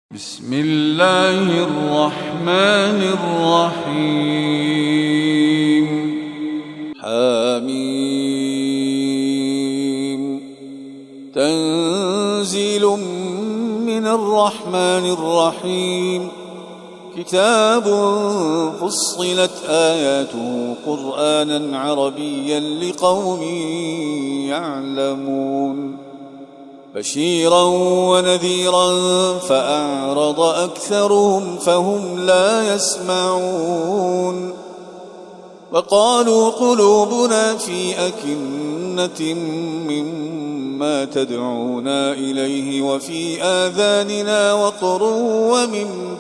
بسم الله الرحمن الرحيم. حميم. تنزيل من الرحمن الرحيم. كتاب فصلت آياته قرآنا عربيا لقوم يعلمون. بشيرا ونذيرا فأعرض أكثرهم فهم لا يسمعون. وقالوا قلوبنا في أكنة مما تدعونا إليه وفي آذاننا وقر ومن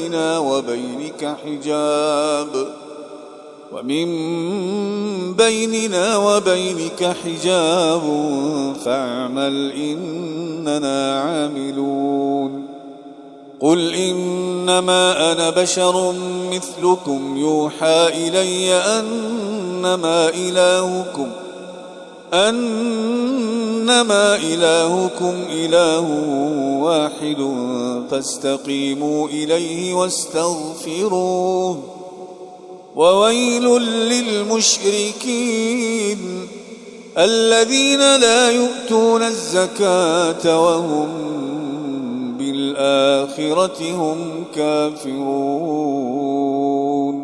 بيننا وبينك حجاب فاعمل إننا عاملون. قل إنما أنا بشر مثلكم يوحى إلي أنما إلهكم إله واحد فاستقيموا إليه واستغفروه. وويل للمشركين الذين لا يؤتون الزكاة وهم بالآخرة هم كافرون.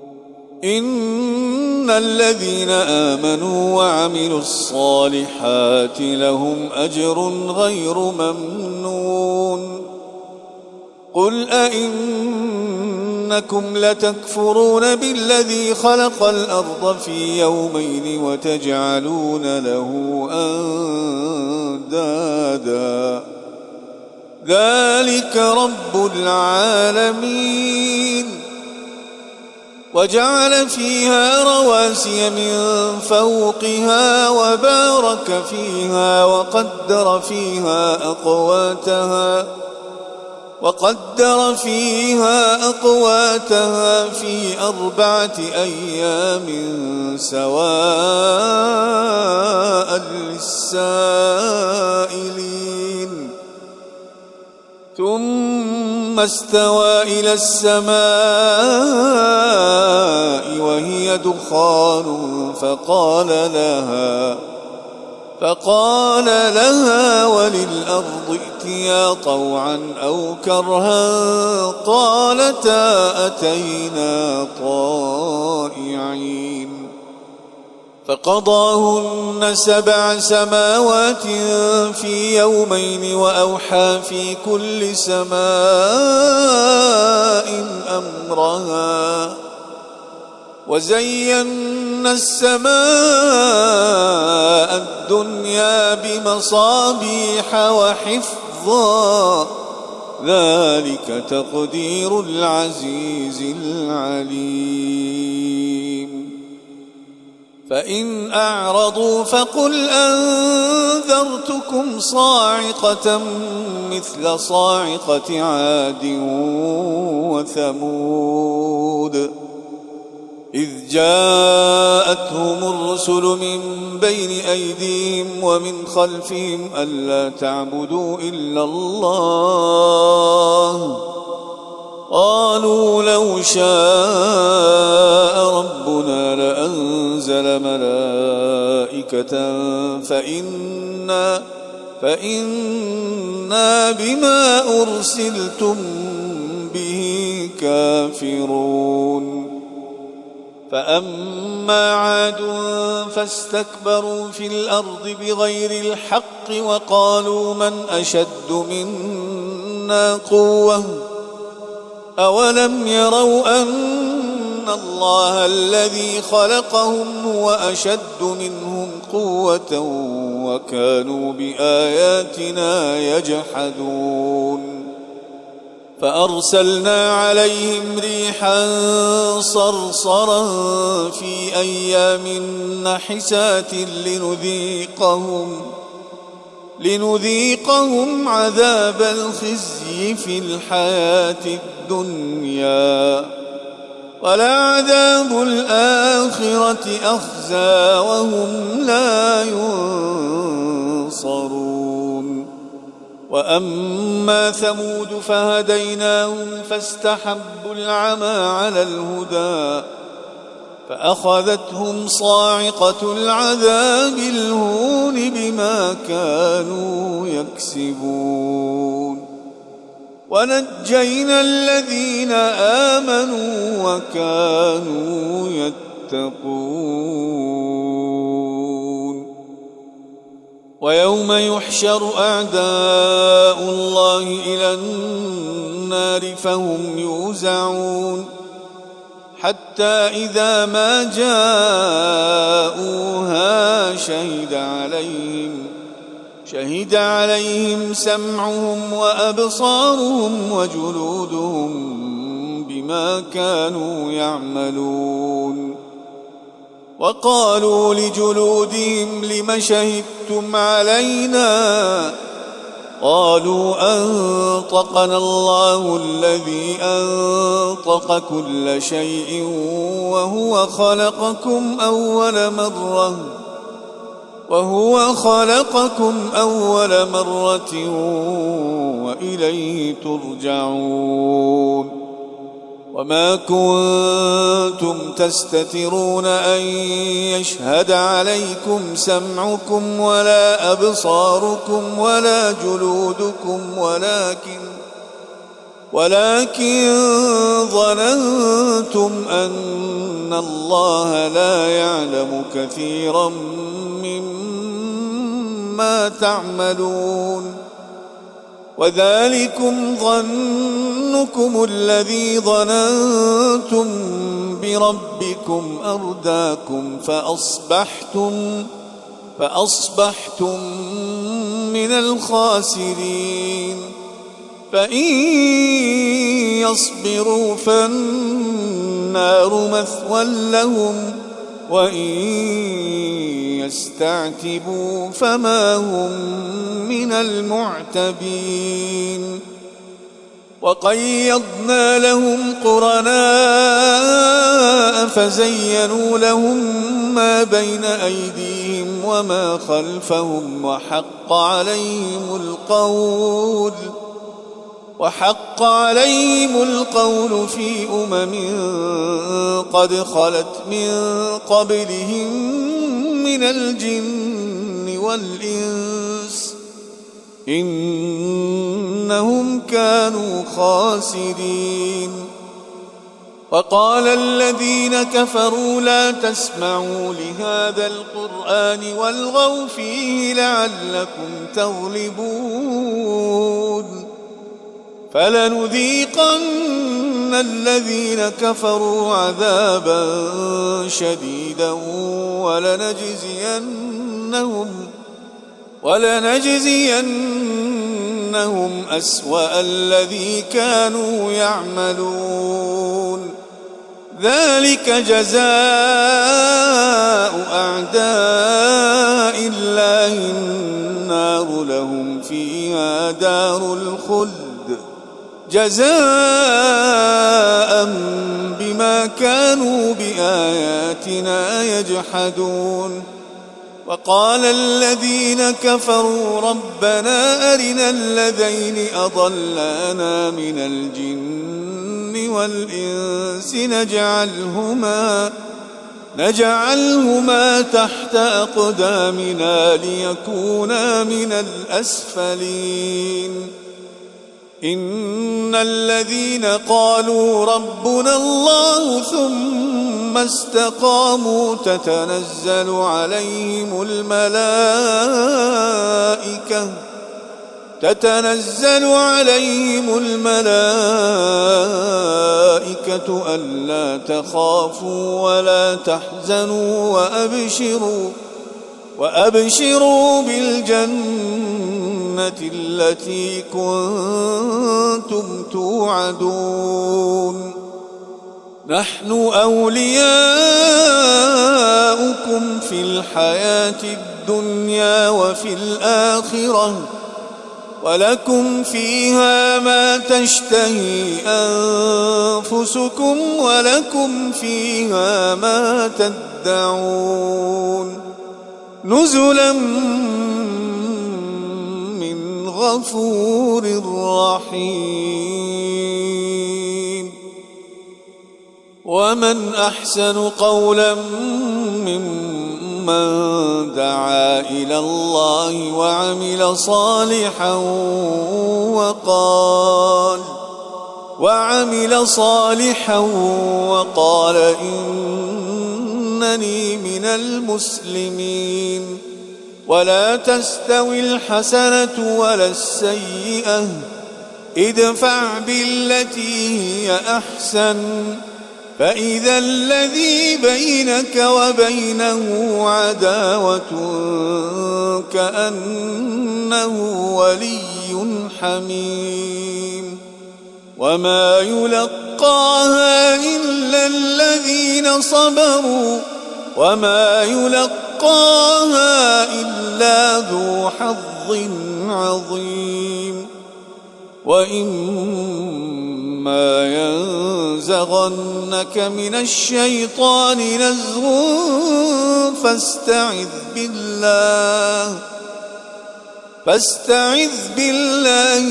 إن الذين آمنوا وعملوا الصالحات لهم أجر غير ممنون. قل أئنكم لتكفرون بالذي خلق الأرض في يومين وتجعلون له أندادا ذلك رب العالمين. وجعل فيها رواسي من فوقها وبارك فيها وقدر فيها أقواتها في 4 أيام سواء للسائلين. ثم استوى إلى السماء وهي دخان فقال لها وللأرض ائتيا طوعا أو كرها قالتا أتينا طائعين. فقضاهن 7 سماوات في يومين وأوحى في كل سماء أمرها. وزينا السماء الدنيا بمصابيح وحفظا ذلك تقدير العزيز العليم. فإن أعرضوا فقل أنذرتكم صاعقة مثل صاعقة عاد وثمود إذ جاءتهم الرسل من بين أيديهم ومن خلفهم ألا تعبدوا إلا الله. قالوا لو شاء ربنا لأنزل ملائكة فإنا بما أرسلتم به كافرون. فأما عاد فاستكبروا في الأرض بغير الحق وقالوا من أشد منا قوة أولم يروا أن الله الذي خلقهم هو أشد منهم قوة وكانوا بآياتنا يجحدون. فأرسلنا عليهم ريحا صرصرا في أيام نحسات لنذيقهم عذاب الخزي في الحياة الدنيا ولعذاب الآخرة أخزى وهم لا ينصرون. وأما ثمود فهديناهم فاستحبوا العمى على الهدى فأخذتهم صاعقة العذاب الهون بما كانوا يكسبون ونجينا الذين آمنوا وكانوا يتقون ويوم يحشر أعداء الله إلى النار فهم يوزعون حتى إذا ما جاءوها شهد عليهم سمعهم وأبصارهم وجلودهم بما كانوا يعملون وقالوا لجلودهم لم شهدتم علينا قالوا أنطقنا الله الذي أنطق كل شيء وهو خلقكم أول مرة وإليه ترجعون وما كنتم تستترون أن يشهد عليكم سمعكم ولا أبصاركم ولا جلودكم ولكن ظننتم أن الله لا يعلم كثيرا مما تعملون وذلكم ظنكم الذي ظننتم بربكم أرداكم فأصبحتم من الخاسرين فإن يصبروا فالنار مثوى لهم وإن يستعتبوا فما هم من المعتبين وقيضنا لهم قرناء فزينوا لهم ما بين أيديهم وما خلفهم وحق عليهم القول في قد خلت من قبلهم من الجن والإنس إنهم كانوا خاسرين وقال الذين كفروا لا تسمعوا لهذا القرآن والغوا فيه لعلكم تغلبون فلنذيقن الذين كفروا عذابا شديدا ولنجزينهم أسوأ الذي كانوا يعملون ذلك جزاء أعداء الله النار لهم فيها دار الخلد جزاء بما كانوا بآياتنا يجحدون وقال الذين كفروا ربنا أرنا الذين أضلانا من الجن والإنس نجعلهما تحت أقدامنا ليكونا من الأسفلين إن الذين قالوا ربنا الله ثم استقاموا تتنزل عليهم الملائكة ألا تخافوا ولا تحزنوا وأبشروا بالجنة التي كنتم توعدون نحن أولياؤكم في الحياة الدنيا وفي الآخرة ولكم فيها ما تشتهي أنفسكم ولكم فيها ما تدعون نزلا من الغفور الرحيم. ومن أحسن قولا ممن دعا إلى الله وعمل صالحا وقال إنني من المسلمين. ولا تستوي الحسنة ولا السيئة، ادفع بالتي هي أحسن، فإذا الذي بينك وبينه عداوة كأنه ولي حميم. وما يلقاها إلا الذين صبروا وما يلقاها إلا ذو حظ عظيم. وإما ينزغنك من الشيطان نزغ فاستعذ بالله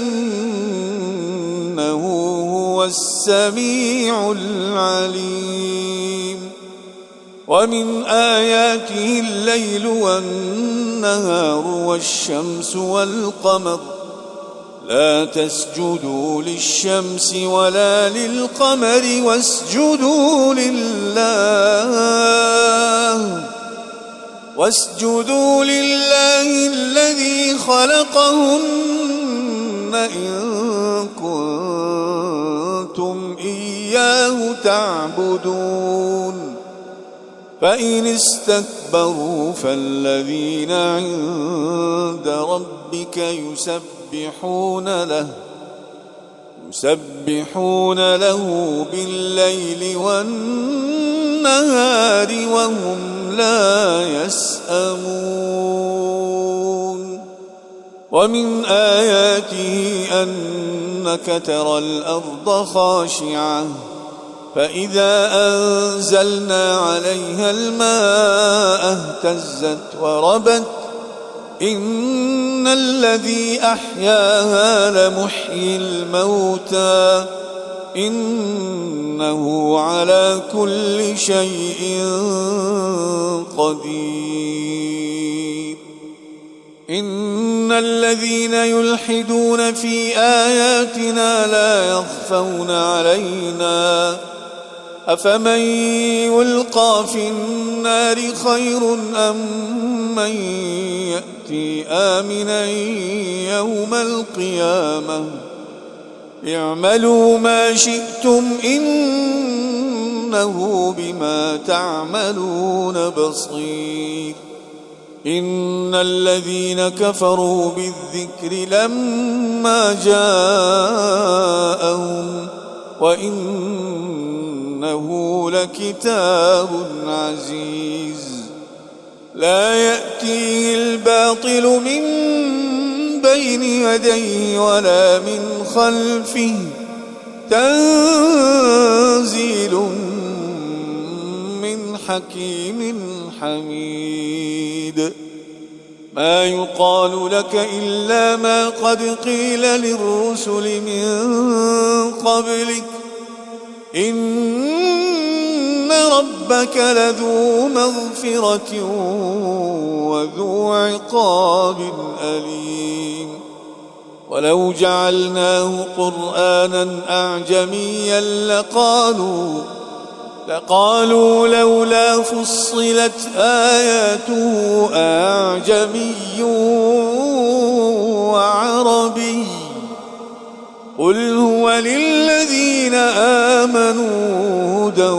إنه هو السميع العليم. ومن آياته الليل والنهار والشمس والقمر، لا تسجدوا للشمس ولا للقمر واسجدوا لله الذي خلقهن إن كنتم إياه تعبدون. فإن استكبروا فالذين عند ربك يسبحون له بالليل والنهار وهم لا يسأمون. ومن آياته أنك ترى الأرض خاشعة فإذا أنزلنا عليها الماء اهتزت وربت إن الذي أحياها لمحيي الموتى إنه على كل شيء قدير. إن الذين يلحدون في آياتنا لا يخفون علينا أفمن يلقى في النار خير أم من يأتي آمنا يوم القيامة اعملوا ما شئتم إنه بما تعملون بصير. إن الذين كفروا بالذكر لما جاءهم وإنه لكتاب عزيز لا يأتيه الباطل من بين يديه ولا من خلفه تنزيل من حكيم حميد. ما يقال لك إلا ما قد قيل للرسل من قبلك إن ربك لذو مغفرة وذو عقاب أليم. ولو جعلناه قرآنا أعجميا لقالوا لولا فصلت آياته أعجمي وعربي قل هو للذين آمنوا هدى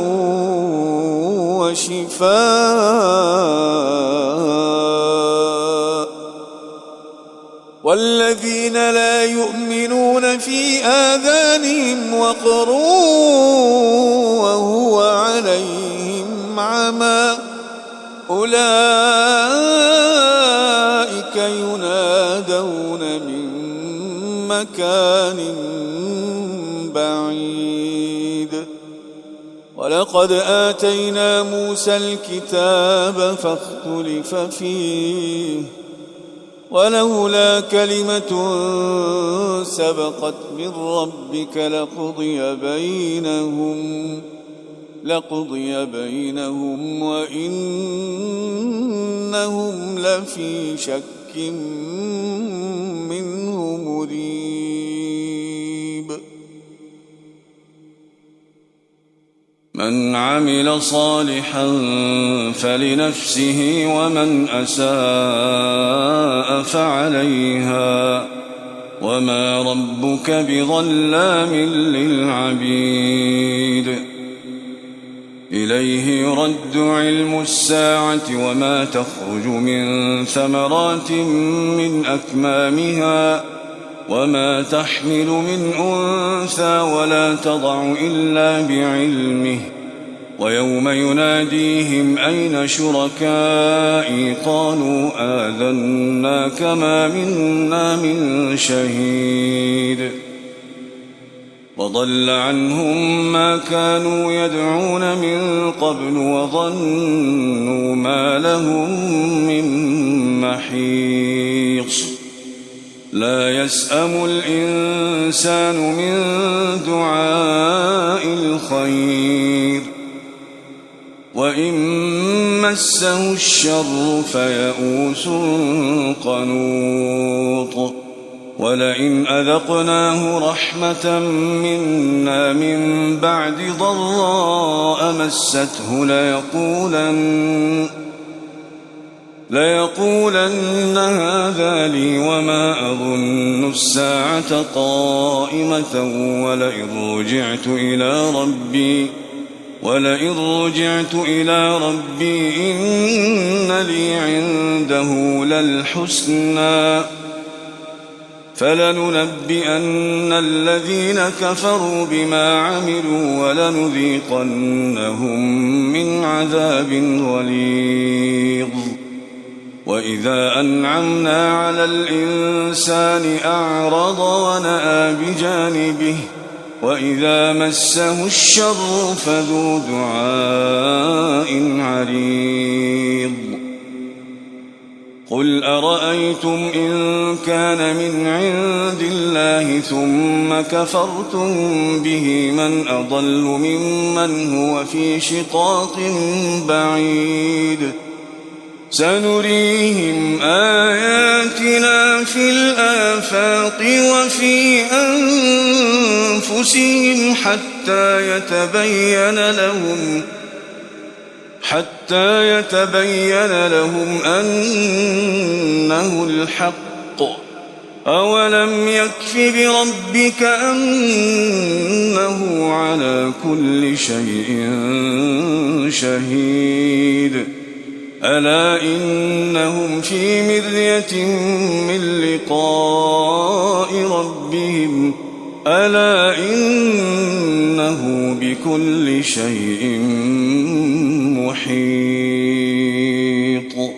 وشفاء والذين لا يؤمنون في آذانهم وقر وهو عليهم عمى أولئك ينادون من مكان بعيد. ولقد آتينا موسى الكتاب فاختلف فيه ولولا كلمة سبقت من ربك لقضي بينهم وإنهم لفي شك منه مريب. من عمل صالحا فلنفسه ومن أساء فعليها وما ربك بظلام للعبيد. إليه يرد علم الساعة وما تخرج من ثمرات من أكمامها وما تحمل من أنثى ولا تضع إلا بعلمه ويوم يناديهم أين شركائي قالوا آذناك ما منا من شهيد. وضل عنهم ما كانوا يدعون من قبل وظنوا ما لهم من محيص. لا يسأم الإنسان من دعاء الخير وإن مسه الشر فيئوس قنوط. ولئن أذقناه رحمة منا من بعد ضراء مسته ليقولن هذا لي وما أظن الساعة قائمة ولئن رجعت إلى ربي إن لي عنده للحسنى فلننبئن الذين كفروا بما عملوا ولنذيقنهم من عذاب غليظ. وإذا أنعمنا على الإنسان أعرض ونأى بجانبه وإذا مسه الشر فذو دعاء عريض. قل أرأيتم إن كان من عند الله ثم كفرتم به من أضل ممن هو في شقاق بعيد. سنريهم آياتنا في الآفاق وفي أنفسهم حتى يتبين لهم أنه الحق. أولم يكف بربك أنه على كل شيء شهيد. ألا إنهم في مرية من لقاء ربهم ألا إنه بكل شيء محيط.